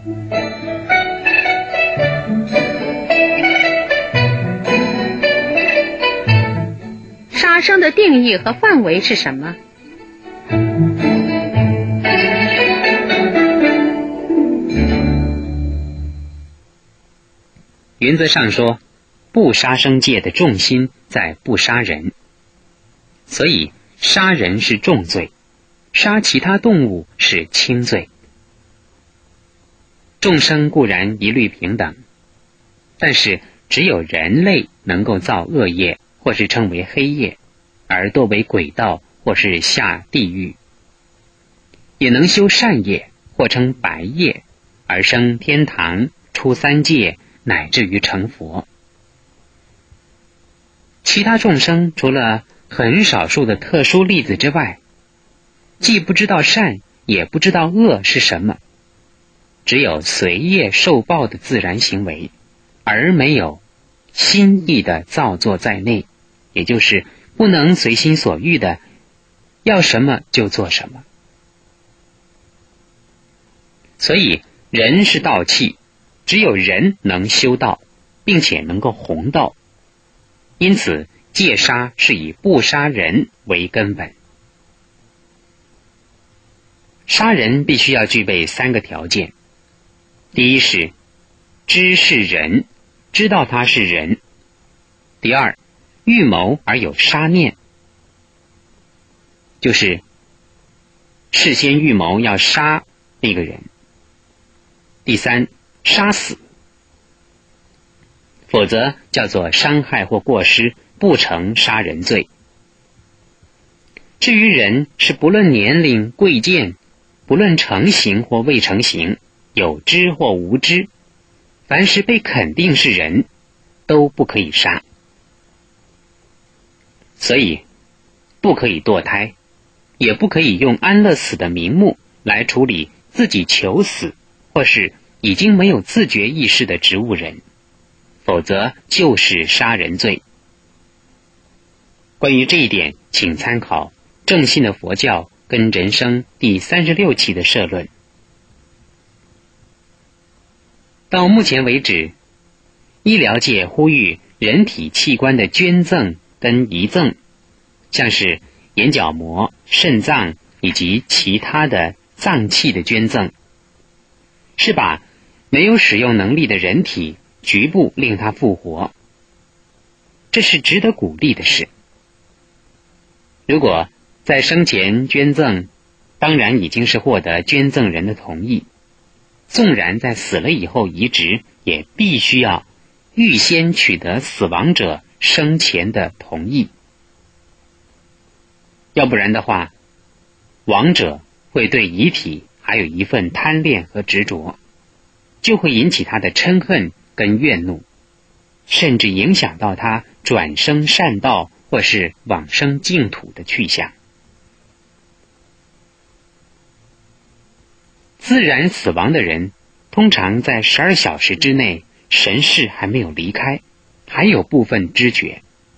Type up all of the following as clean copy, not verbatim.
杀生的定义和范围是什么？ 原则上说，不杀生戒的重心在不杀人，所以杀人是重罪，杀其他动物是轻罪。众生固然一律平等，但是只有人类能够造恶业，或是称为黑业，而堕为鬼道或是下地狱，也能修善业，或称白业，而生天堂、出三界，乃至于成佛。其他众生除了很少数的特殊例子之外，既不知道善，也不知道恶是什么，只有随业受报的自然行为，而没有心意的造作在内，也就是不能随心所欲的要什么就做什么。所以人是道器，只有人能修道，并且能够弘道，因此戒杀是以不杀人为根本。杀人必须要具备3个条件。第一是知是人，知道他是人。第二，预谋而有杀念，就是事先预谋要杀那个人。第三，杀死，否则叫做伤害或过失，不成杀人罪。至于人，是不论年龄贵贱，不论成形或未成形，有知或无知，凡是被肯定是人，都不可以杀。所以不可以堕胎，也不可以用安乐死的名目来处理自己求死或是已经没有自觉意识的植物人，否则就是杀人罪。关于这一点，请参考正信的佛教跟人生第36期的社论。到目前为止，医疗界呼吁人体器官的捐赠跟遗赠，像是眼角膜、肾脏以及其他的脏器的捐赠，是把没有使用能力的人体局部令它复活，这是值得鼓励的事。如果在生前捐赠，当然已经是获得捐赠人的同意，纵然在死了以后移植，也必须要预先取得死亡者生前的同意，要不然的话，亡者会对遗体还有一份贪恋和执着，就会引起他的嗔恨跟怨怒，甚至影响到他转生善道或是往生净土的去向。自然死亡的人，通常在12小时之内，神识还没有离开，还有部分知觉。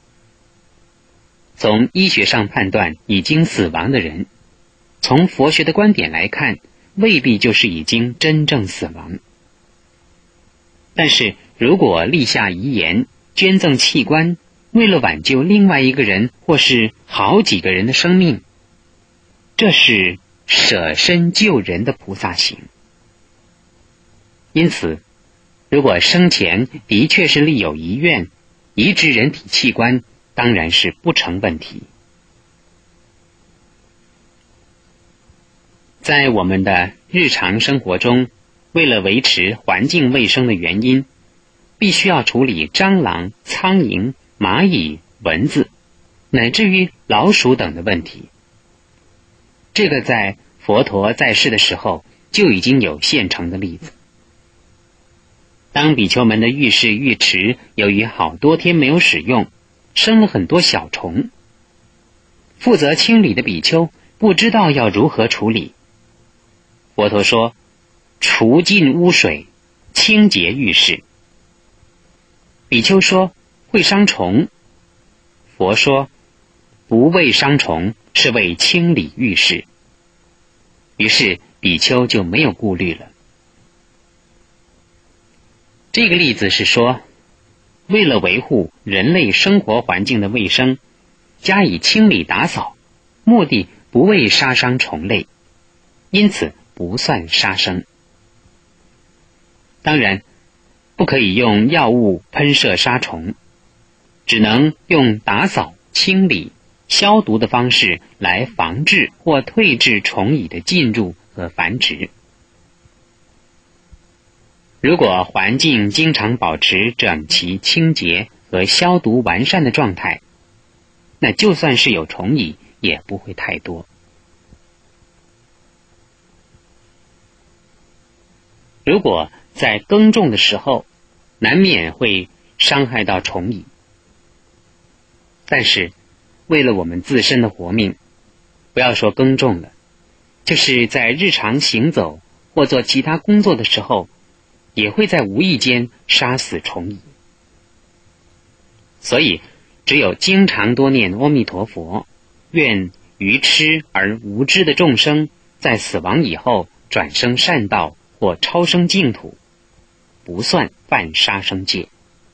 从医学上判断已经死亡的人，从佛学的观点来看，未必就是已经真正死亡。但是如果立下遗言，捐赠器官，为了挽救另外一个人或是好几个人的生命，这是舍身救人的菩萨行。因此，如果生前的确是立有遗愿，移植人体器官当然是不成问题。在我们的日常生活中，为了维持环境卫生的原因，必须要处理蟑螂、苍蝇、蚂蚁、蚊子，乃至于老鼠等的问题。这个在佛陀在世的时候就已经有现成的例子。当比丘们的浴室浴池由于好多天没有使用，生了很多小虫，负责清理的比丘不知道要如何处理。佛陀说，除尽污水，清洁浴室。比丘说，会伤虫。佛说，不为伤虫，是为清理浴室。于是比丘就没有顾虑了。 这个例子是说，为了维护人类生活环境的卫生，加以清理打扫，目的不为杀伤虫类，因此不算杀生。当然，不可以用药物喷射杀虫，只能用打扫、清理、消毒的方式来防治或退治虫蚁的进入和繁殖。如果环境经常保持整齐、清洁和消毒完善的状态，那就算是有虫蚁也不会太多。如果在耕种的时候难免会伤害到虫蚁，但是为了我们自身的活命，不要说耕种了，就是在日常行走或做其他工作的时候，也会在无意间杀死虫蚁。所以只有经常多念阿弥陀佛，愿愚痴而无知的众生在死亡以后转生善道或超生净土，不算犯杀生戒。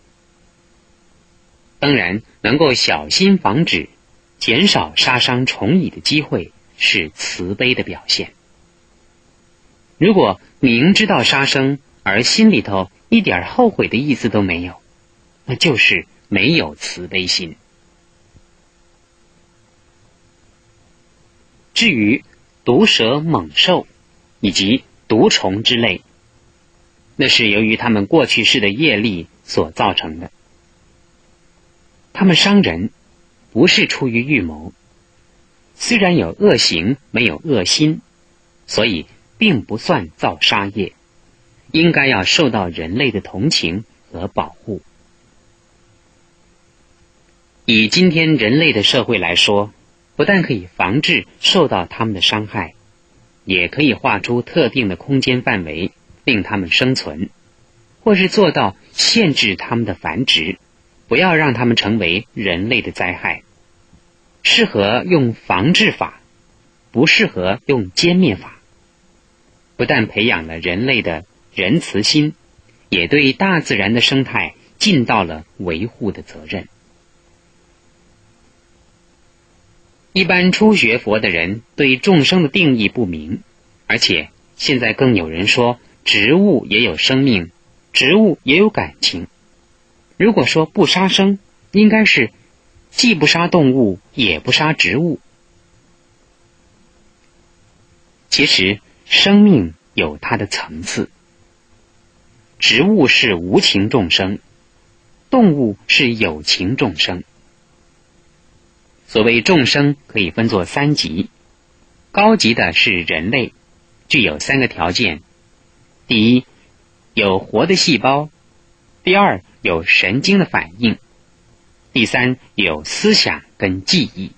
当然，能够小心防止，减少杀伤虫蚁的机会，是慈悲的表现。如果明知道杀生而心里头一点后悔的意思都没有，那就是没有慈悲心。至于毒蛇、猛兽以及毒虫之类，那是由于他们过去世的业力所造成的。他们伤人不是出于预谋，虽然有恶行，没有恶心，所以并不算造杀业，应该要受到人类的同情和保护。以今天人类的社会来说，不但可以防治受到他们的伤害，也可以划出特定的空间范围，令他们生存，或是做到限制他们的繁殖，不要让他们成为人类的灾害。适合用防治法，不适合用歼灭法。不但培养了人类的仁慈心，也对大自然的生态尽到了维护的责任。一般初学佛的人对众生的定义不明，而且现在更有人说植物也有生命，植物也有感情。如果说不杀生，应该是既不杀动物，也不杀植物。其实生命有它的层次，植物是无情众生，动物是有情众生。所谓众生可以分作三级，高级的是人类，具有三个条件：第一，有活的细胞；第二，有神经的反应；第三，有思想跟记忆。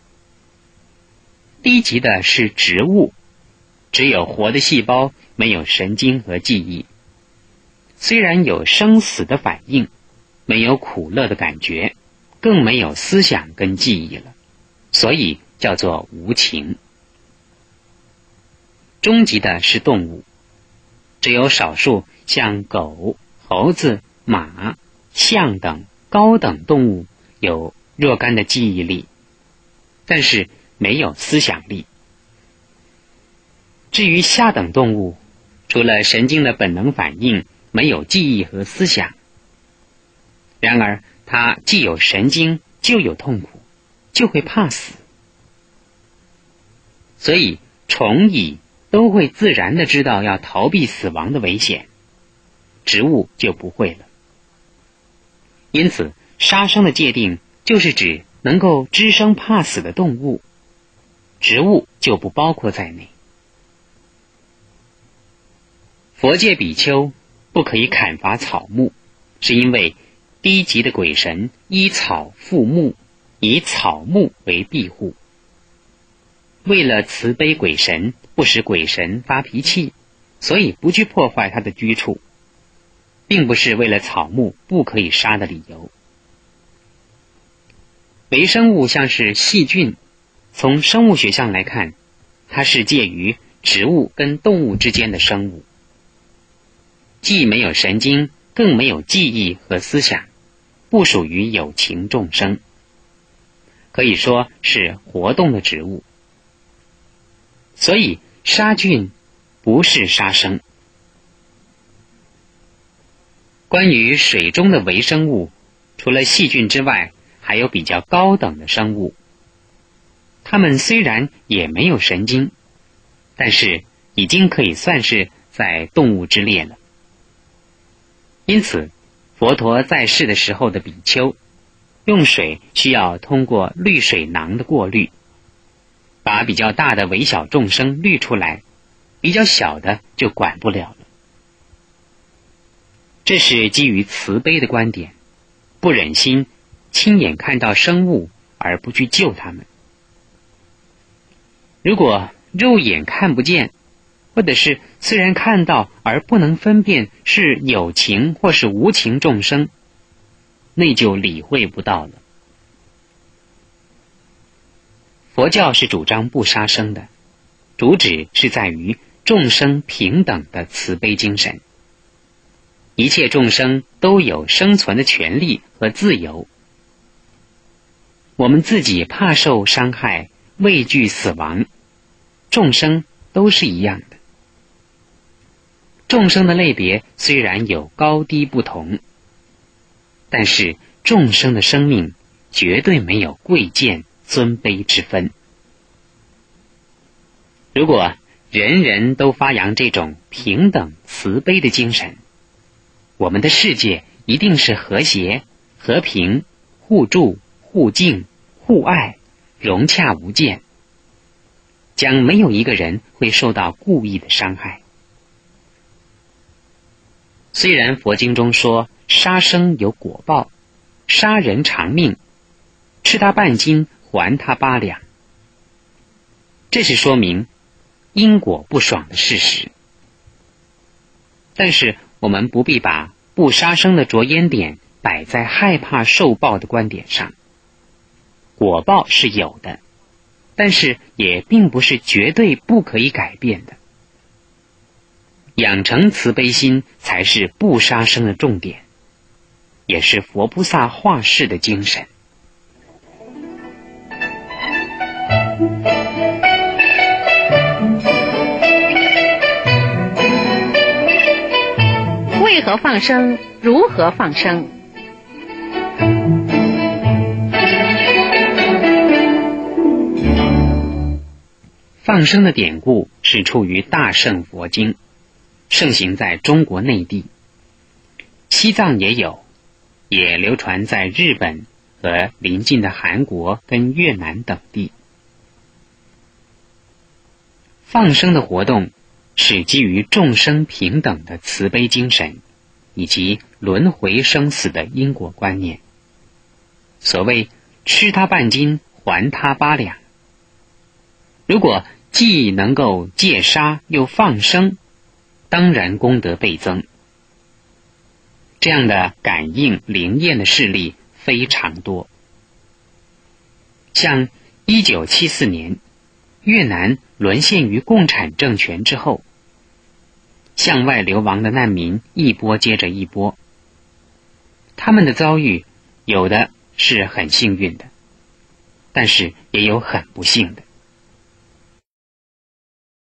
低级的是植物，只有活的细胞，没有神经和记忆。虽然有生死的反应，没有苦乐的感觉，更没有思想跟记忆了，所以叫做无情。中级的是动物，只有少数像狗、猴子、马、象等高等动物有若干的记忆力，但是没有思想力。至于下等动物，除了神经的本能反应，没有记忆和思想。然而它既有神经，就有痛苦，就会怕死。所以虫蚁都会自然地知道要逃避死亡的危险，植物就不会了。因此杀生的界定就是指能够知生怕死的动物，植物就不包括在内。佛界比丘不可以砍伐草木，是因为低级的鬼神依草附木，以草木为庇护。为了慈悲鬼神，不使鬼神发脾气，所以不去破坏他的居处，并不是为了草木不可以杀的理由。微生物像是细菌，从生物学上来看，它是介于植物跟动物之间的生物，既没有神经， 更没有记忆和思想，不属于有情众生，可以说是活动的植物。所以杀菌不是杀生。关于水中的微生物，除了细菌之外，还有比较高等的生物。它们虽然也没有神经，但是已经可以算是在动物之列了。因此，佛陀在世的时候的比丘，用水需要通过滤水囊的过滤，把比较大的微小众生滤出来，比较小的就管不了了。这是基于慈悲的观点，不忍心亲眼看到生物而不去救它们。如果肉眼看不见，或者是虽然看到而不能分辨是有情或是无情众生，那就理会不到了。佛教是主张不杀生的，主旨是在于众生平等的慈悲精神。一切众生都有生存的权利和自由。我们自己怕受伤害，畏惧死亡，众生都是一样的。众生的类别虽然有高低不同，但是众生的生命绝对没有贵贱尊卑之分。如果人人都发扬这种平等慈悲的精神，我们的世界一定是和谐、和平、互助、互敬、互爱，融洽无间，将没有一个人会受到故意的伤害。虽然佛经中说杀生有果报，杀人偿命，吃他半斤还他8两，这是说明因果不爽的事实。但是我们不必把不杀生的着眼点摆在害怕受报的观点上。果报是有的，但是也并不是绝对不可以改变的。养成慈悲心才是不杀生的重点，也是佛菩萨化世的精神。 为何放生？如何放生？ 放生的典故是出于大乘佛经，盛行在中国内地，西藏也有，也流传在日本和邻近的韩国跟越南等地。放生的活动是基于众生平等的慈悲精神，以及轮回生死的因果观念。所谓吃他半斤，还他8两。如果既能够戒杀又放生，当然功德倍增。这样的感应灵验的事例非常多。像1974年，越南沦陷于共产政权之后，向外流亡的难民一波接着一波。他们的遭遇有的是很幸运的，但是也有很不幸的。